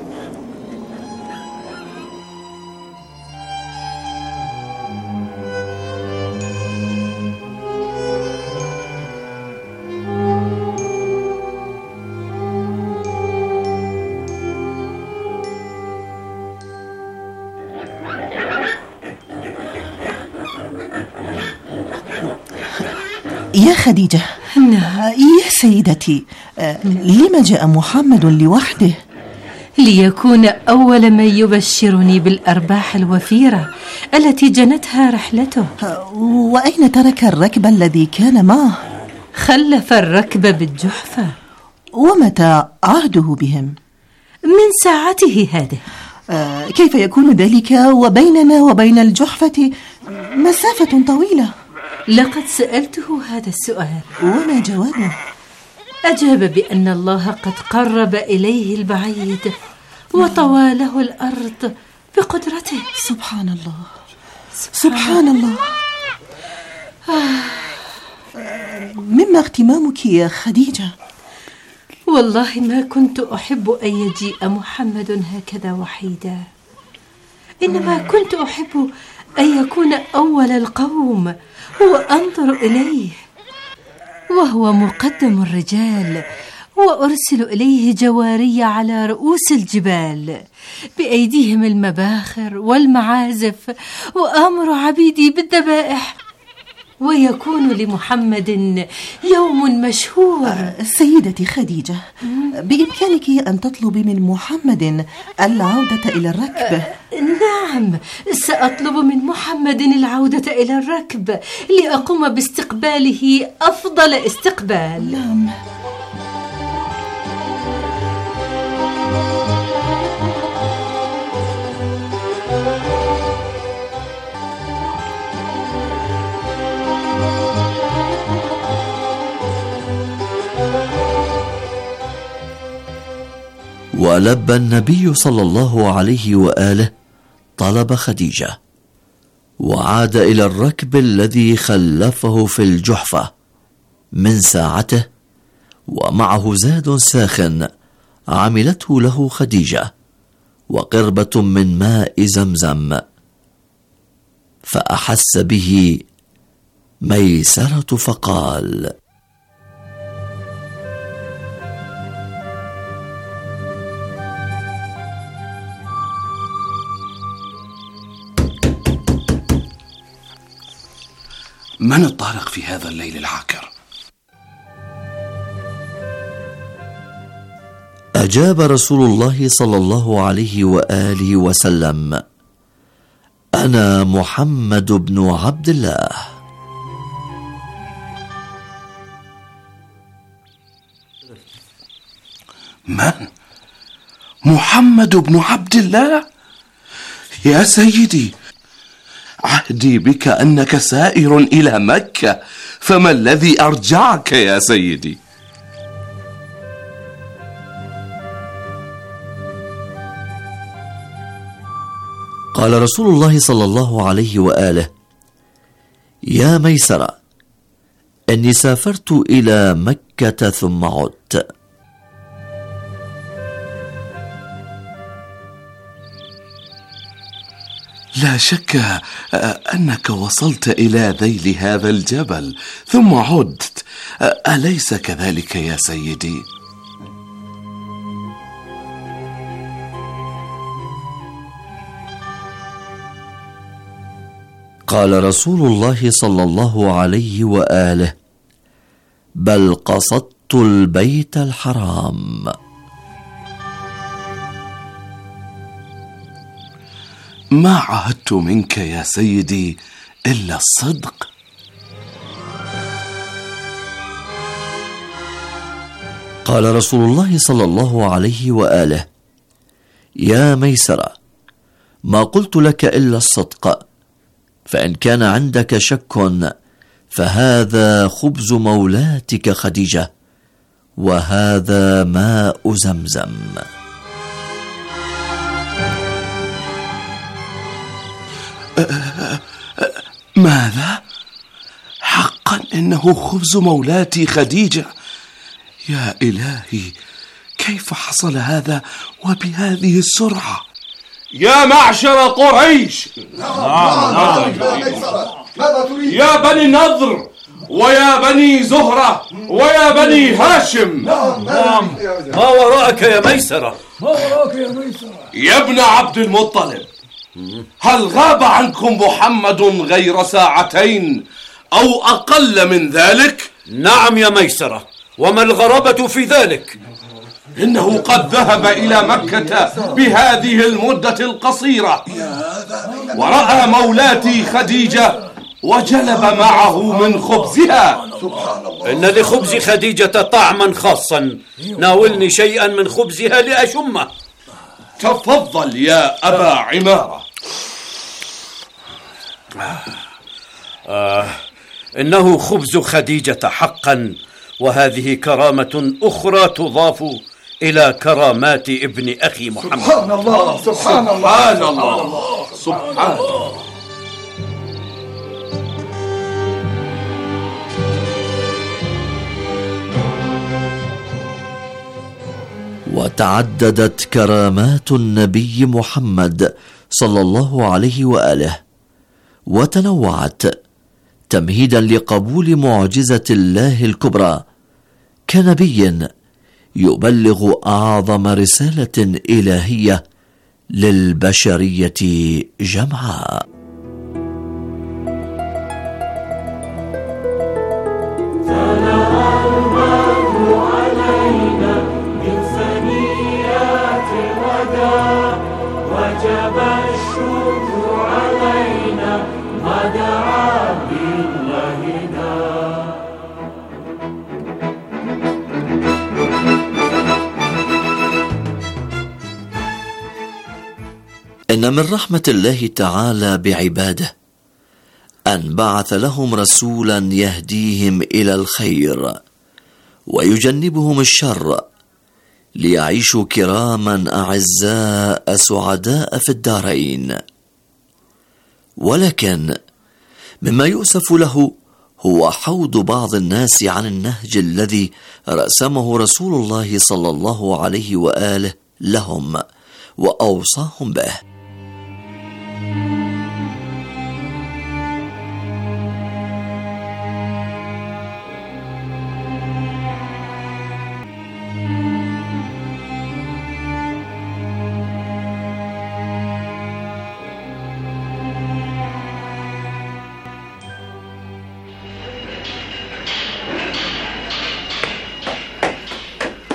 يا خديجة، يا سيدتي، لما جاء محمد لوحده؟ ليكون أول من يبشرني بالأرباح الوفيرة التي جنتها رحلته. وأين ترك الركب الذي كان معه؟ خلف الركب بالجحفة. ومتى عهده بهم؟ من ساعته هذه. كيف يكون ذلك وبيننا وبين الجحفة مسافة طويلة؟ لقد سألته هذا السؤال. وما جوابه؟ أجاب بأن الله قد قرب إليه البعيد وطوى له الأرض بقدرته. سبحان الله، سبحان الله. مما اغتمامك يا خديجة؟ والله ما كنت أحب أن يجيء محمد هكذا وحيدا، إنما كنت أحب أن يكون أول القوم وأنظر إليه وهو مقدم الرجال، وأرسل إليه جواري على رؤوس الجبال بأيديهم المباخر والمعازف، وآمر عبيدي بالذبائح، ويكون لمحمد يوم مشهور. سيدتي خديجة، بإمكانك أن تطلبي من محمد العودة إلى الركب. نعم، سأطلب من محمد العودة إلى الركب لأقوم باستقباله أفضل استقبال. نعم. ولبى النبي صلى الله عليه وآله طلب خديجة، وعاد إلى الركب الذي خلفه في الجحفة من ساعته، ومعه زاد ساخن عملته له خديجة، وقربة من ماء زمزم، فأحس به ميسرة فقال: من الطارق في هذا الليل العاكر؟ أجاب رسول الله صلى الله عليه وآله وسلم: أنا محمد بن عبد الله. من؟ محمد بن عبد الله؟ يا سيدي، عهدي بك أنك سائر إلى مكة، فما الذي أرجعك يا سيدي؟ قال رسول الله صلى الله عليه وآله: يا ميسرة، إني سافرت إلى مكة ثم عدت. لا شك أنك وصلت إلى ذيل هذا الجبل ثم عدت، أليس كذلك يا سيدي؟ قال رسول الله صلى الله عليه وآله: بل قصدت البيت الحرام. ما عهدت منك يا سيدي إلا الصدق. قال رسول الله صلى الله عليه وآله: يا ميسرة، ما قلت لك إلا الصدق، فإن كان عندك شك فهذا خبز مولاتك خديجة، وهذا ماء زمزم. ماذا؟ حقا إنه خبز مولاتي خديجة؟ يا إلهي، كيف حصل هذا وبهذه السرعة؟ يا معشر قريش، يا بني النضر ويا بني زهرة ويا بني هاشم. نعم. ما وراءك يا ميسرة؟ يا ابن عبد المطلب، هل غاب عنكم محمد غير ساعتين أو أقل من ذلك؟ نعم يا ميسرة، وما الغرابة في ذلك؟ إنه قد ذهب إلى مكة بهذه المدة القصيرة، ورأى مولاتي خديجة وجلب معه من خبزها. إن لخبز خديجة طعما خاصا، ناولني شيئا من خبزها لأشمه. تفضل يا أبا عمارة. إنه خبز خديجة حقا، وهذه كرامة أخرى تضاف إلى كرامات ابن أخي محمد. سبحان الله سبحان الله سبحان الله. وتعددت كرامات النبي محمد صلى الله عليه وآله، وتنوعت تمهيدا لقبول معجزة الله الكبرى كنبي يبلغ أعظم رسالة إلهية للبشرية جمعاء. إن من رحمة الله تعالى بعباده أن بعث لهم رسولا يهديهم إلى الخير ويجنبهم الشر، ليعيشوا كراما أعزاء سعداء في الدارين. ولكن مما يؤسف له هو حود بعض الناس عن النهج الذي رسمه رسول الله صلى الله عليه وآله لهم وأوصاهم به.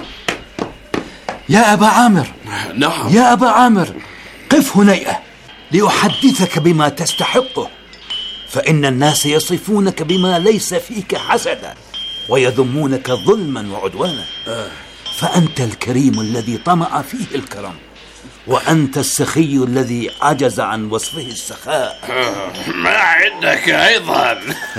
يا أبا عامر. نعم يا أبا عامر، قف هنيئة. لأحدثك بما تستحقه، فإن الناس يصفونك بما ليس فيك حسدا ويذمونك ظلما وعدوانا، فأنت الكريم الذي طمع فيه الكرم، وأنت السخي الذي عجز عن وصفه السخاء. ما عندك أيضا.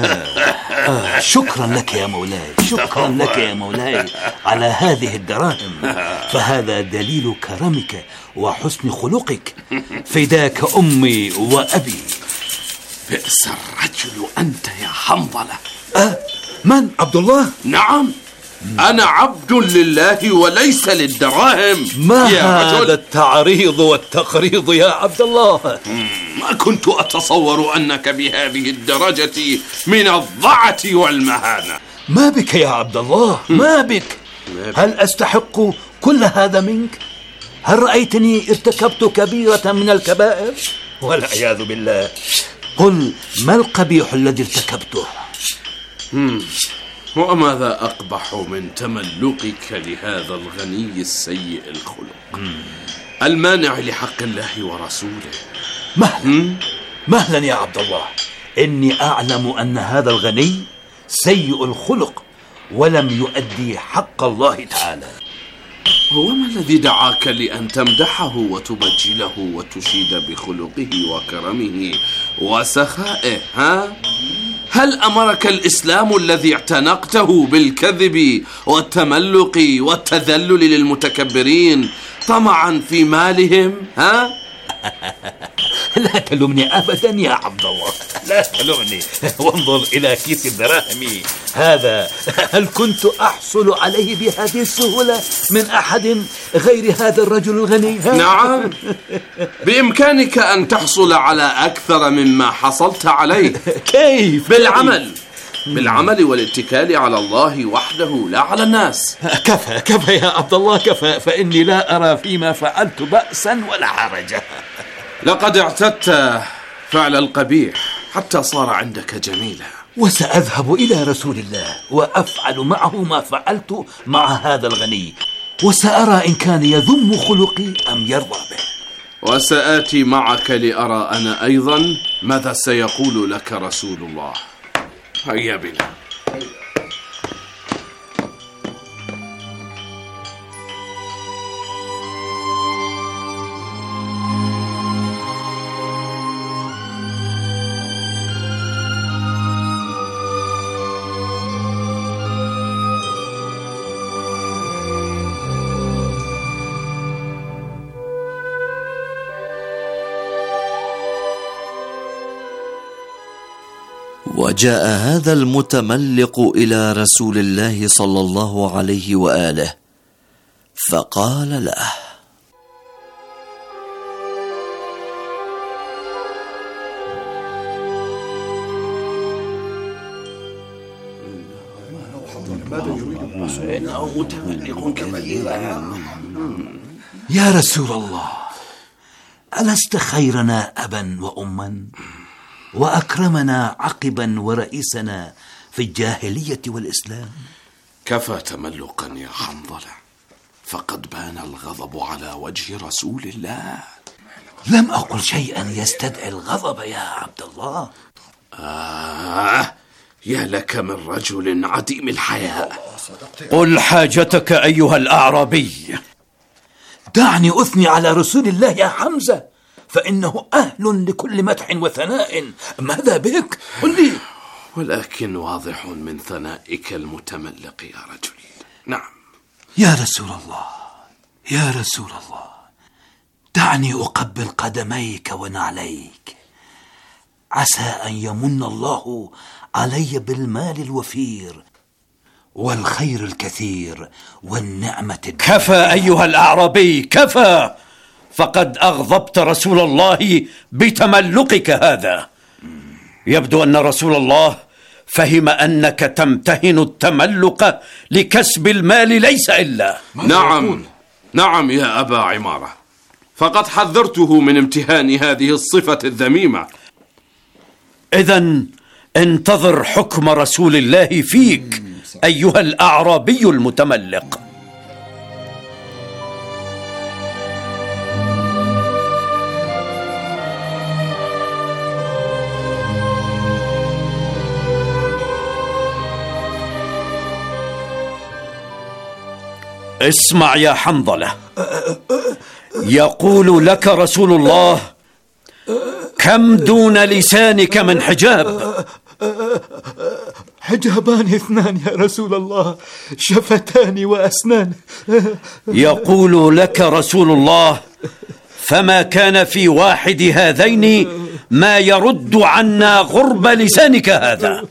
شكرا لك يا مولاي، شكرا لك يا مولاي على هذه الدراهم، فهذا دليل كرمك وحسن خلقك. فداك أمي وأبي. بئس الرجل أنت يا حنظلة. من؟ عبد الله؟ نعم، أنا عبد لله وليس للدراهم. ما هذا التعريض والتقريض يا عبد الله؟ ما كنت أتصور أنك بهذه الدرجة من الضعة والمهانة. ما بك يا عبد الله؟ ما بك؟ هل أستحق كل هذا منك؟ هل رأيتني ارتكبت كبيرة من الكبائر؟ والعياذ بالله. قل ما القبيح الذي ارتكبته؟ وماذا أقبح من تملقك لهذا الغني السيء الخلق المانع لحق الله ورسوله؟ مهلا يا عبد الله، إني أعلم أن هذا الغني سيء الخلق ولم يؤدي حق الله تعالى. وما الذي دعاك لأن تمدحه وتبجله وتشيد بخلقه وكرمه وسخائه؟ هل أمرك الإسلام الذي اعتنقته بالكذب والتملق والتذلل للمتكبرين طمعا في مالهم؟ لا تلومني أبدا يا عبد الله، لا تلومني. وانظر إلى كيس الدراهم هذا، هل كنت أحصل عليه بهذه السهولة من أحد غير هذا الرجل الغني؟ نعم، بإمكانك أن تحصل على أكثر مما حصلت عليه. كيف؟ بالعمل والاتكال على الله وحده لا على الناس. كفى يا عبد الله، كفى، فإني لا أرى فيما فعلت بأسا ولا حرجا. لقد اعتدت فعل القبيح حتى صار عندك جميلا. وسأذهب إلى رسول الله وأفعل معه ما فعلت مع هذا الغني، وسأرى إن كان يذم خلقي أم يرضى به. وسآتي معك لأرى أنا أيضا ماذا سيقول لك رسول الله. هيا بنا. وجاء هذا المتملق إلى رسول الله صلى الله عليه وآله فقال له: يا رسول الله، ألست خيرنا أبا وأما وأكرمنا عقبا ورئيسنا في الجاهلية والإسلام؟ كفى تملقا يا حنظلة، فقد بان الغضب على وجه رسول الله. لم أقل شيئا يستدعي الغضب يا عبد الله. يا لك من رجل عديم الحياء. قل حاجتك أيها الأعرابي. دعني أثني على رسول الله يا حمزة، فإنه أهل لكل مدح وثناء. ماذا بك؟ قل لي. ولكن واضح من ثنائك المتملق يا رجل. نعم يا رسول الله، يا رسول الله، دعني أقبل قدميك ونعليك، عسى أن يمن الله علي بالمال الوفير والخير الكثير والنعمة كفى أيها الأعرابي، كفى، فقد أغضبت رسول الله بتملقك هذا. يبدو أن رسول الله فهم أنك تمتهن التملق لكسب المال ليس إلا. نعم يا أبا عمارة، فقد حذرته من امتهان هذه الصفة الذميمة. إذن انتظر حكم رسول الله فيك أيها الأعرابي المتملق. اسمع يا حنظلة، يقول لك رسول الله: كم دون لسانك من حجاب؟ حجابان 2 يا رسول الله، شفتان وأسنان. يقول لك رسول الله: فما كان في واحد هذين ما يرد عنا غرب لسانك هذا.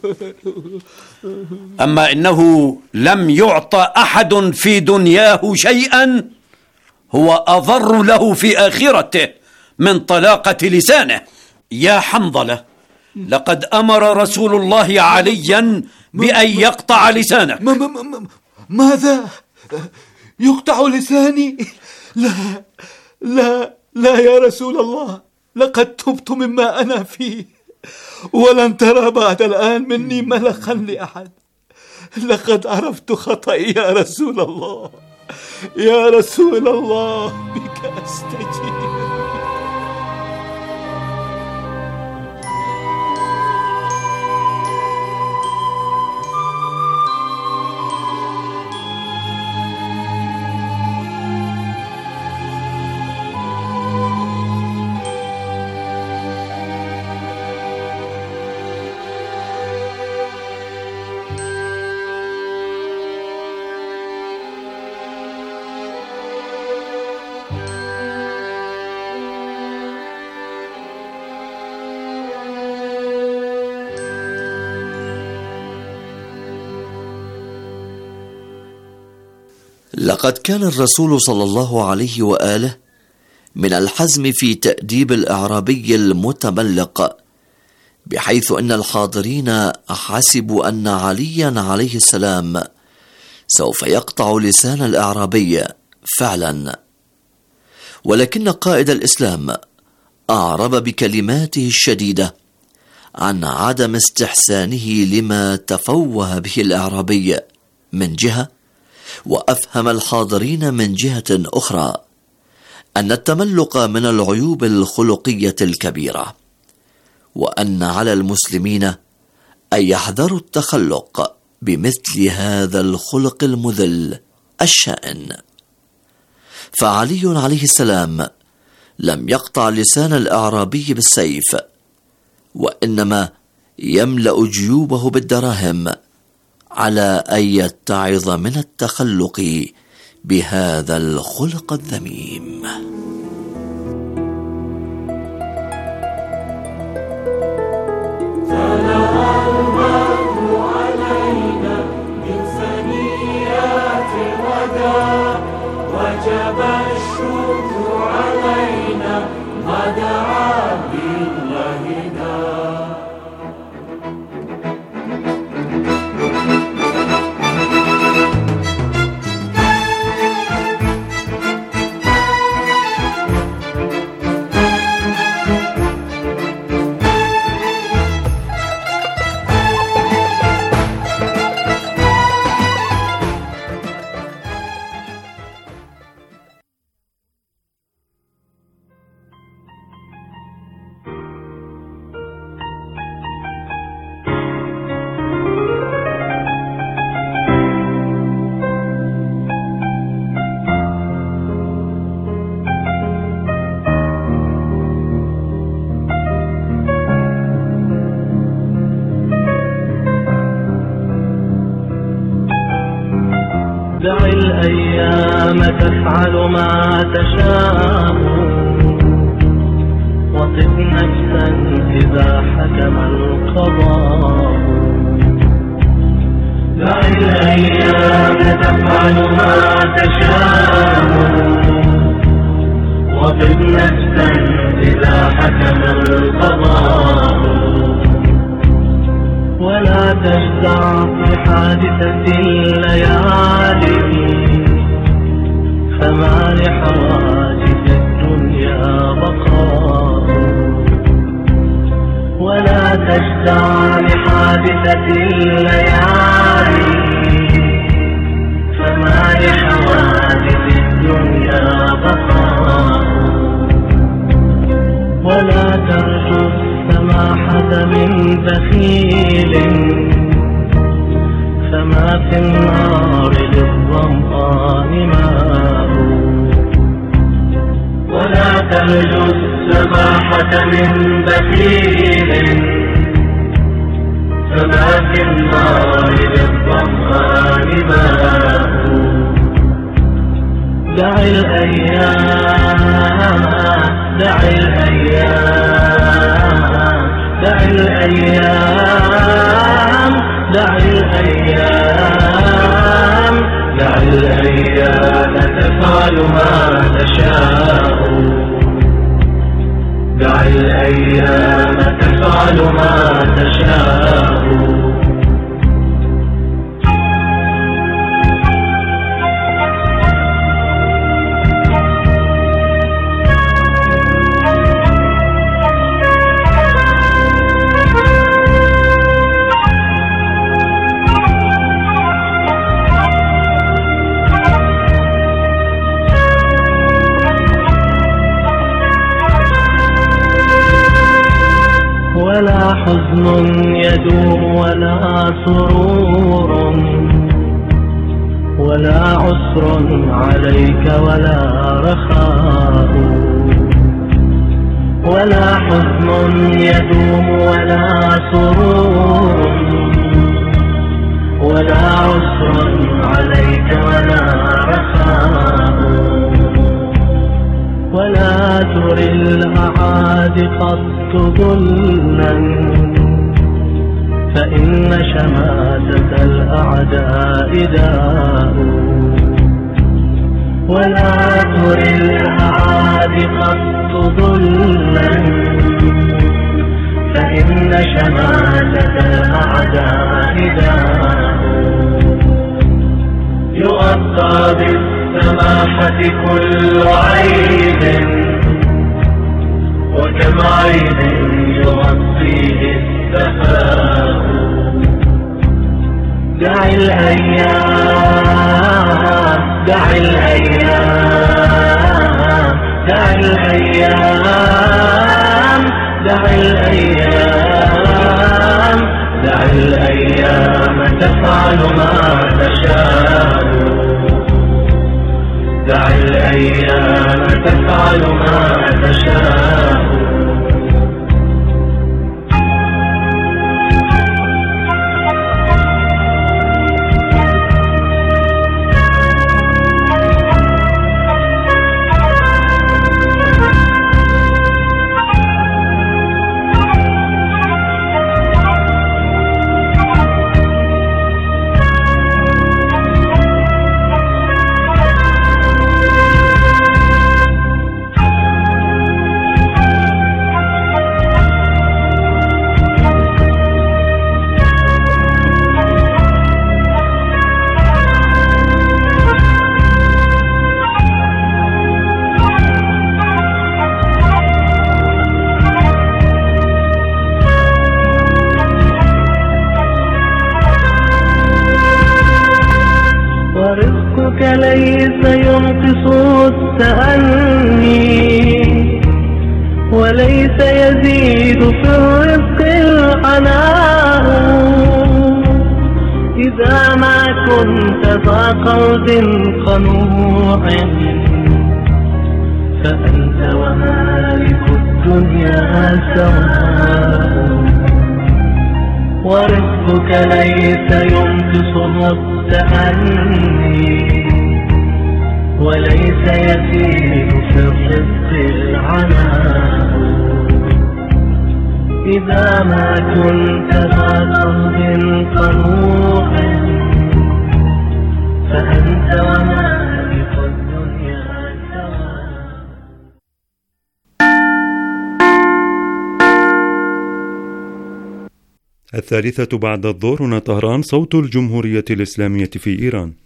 أما إنه لم يعطى أحد في دنياه شيئا هو أضر له في آخرته من طلاقة لسانه. يا حنظلة، لقد أمر رسول الله عليا بأن يقطع لسانك. ماذا؟ يقطع لساني؟ لا لا لا يا رسول الله، لقد تبت مما أنا فيه، ولن ترى بعد الآن مني ملخا لأحد. لقد عرفت خطئي يا رسول الله، يا رسول الله، بك أستجيب. لقد كان الرسول صلى الله عليه وآله من الحزم في تأديب الأعرابي المتملق، بحيث أن الحاضرين حسبوا أن عليا عليه السلام سوف يقطع لسان الأعرابي فعلا، ولكن قائد الإسلام أعرب بكلماته الشديدة عن عدم استحسانه لما تفوه به الأعرابي من جهة، وأفهم الحاضرين من جهة أخرى أن التملق من العيوب الخلقية الكبيرة، وأن على المسلمين أن يحذروا التخلق بمثل هذا الخلق المذل الشائن. فعلي عليه السلام لم يقطع لسان الأعرابي بالسيف، وإنما يملأ جيوبه بالدراهم على أن يتعظ من التخلق بهذا الخلق الذميم. وجب الشكر علينا ما دعا بالله دا. دع الأيام تفعل ما تشاء، وطب نفسا إذا حكم القضاء. دع الأيام تفعل ما تشاء، وطب نفسا إذا حكم القضاء. ولا تجزع في حادثة الليالي، فما لحوادث الدنيا بقاء. ولا تجزع لحادثة الليالي، فما لحوادث الدنيا بقاء. ولا ترجو السماحة من بخيل، فما في النار للظمآن ما من بخيل فما في النار للظمآن ماء. دع الأيام دع الأيام دع الأيام دع الأيام دع الأيام تفعل ما تشاء. دع الأيام تفعل ما تشاء. ولا حزن يدوم ولا سرور ولا عسر عليك ولا رخاء. ولا حزن يدوم ولا سرور ولا عسر عليك ولا رخاء. ولا تري الأعادي قط ظلا فإن شماتة الأعداء داء. ولا تري الأعادي قط ظلا فإن شماتة الأعداء داء. يغطى بالسماحة كل عيب وكم عيب يغطيه السفاء. دع الأيام دع الأيام دع الأيام دع الأيام دع الأيام تفعل ما تشاء. دع الأيام تفعل ما تشاء. ورزقك ليس ينقص التأني وليس يزيد في الرزق العناء. إذا ما كنت ذا قلب قنوع فأنت ومالك الدنيا سواء. ورزقك ليس ينقص التأني وليس يزيد في الرزق العناء. إذا ما كنت ذا قلب قنوع فأنت ومالك الدنيا سواء. الثالثة بعد الظهر هنا طهران، صوت الجمهورية الإسلامية في إيران.